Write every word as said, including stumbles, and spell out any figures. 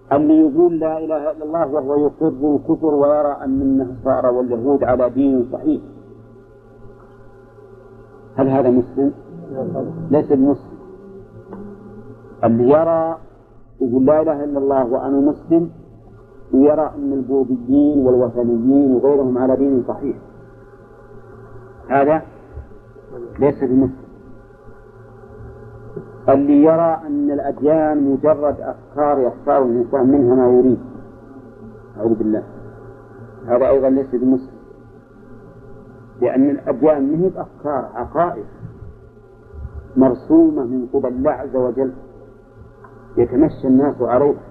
اللي يقول لا إله إلا الله وهو يقر الكفر ويرى أن النصارى واليهود على دين صحيح، هل هذا مسلم؟ ليس بمسلم. اللي يرى يقول لا إله إلا الله وأنا مسلم ويرى أن البوذيين والوثنيين وغيرهم على دين صحيح، هذا ليس بمسلم. اللي يرى أن الأديان مجرد أفكار يختار الإنسان منها ما يريد، أعوذ بالله، هذا أيضا ليس بمسلم، لأن الأديان ما هي بأفكار، عقائد مرسومة من قبل الله عز وجل يتمشى الناس عليها.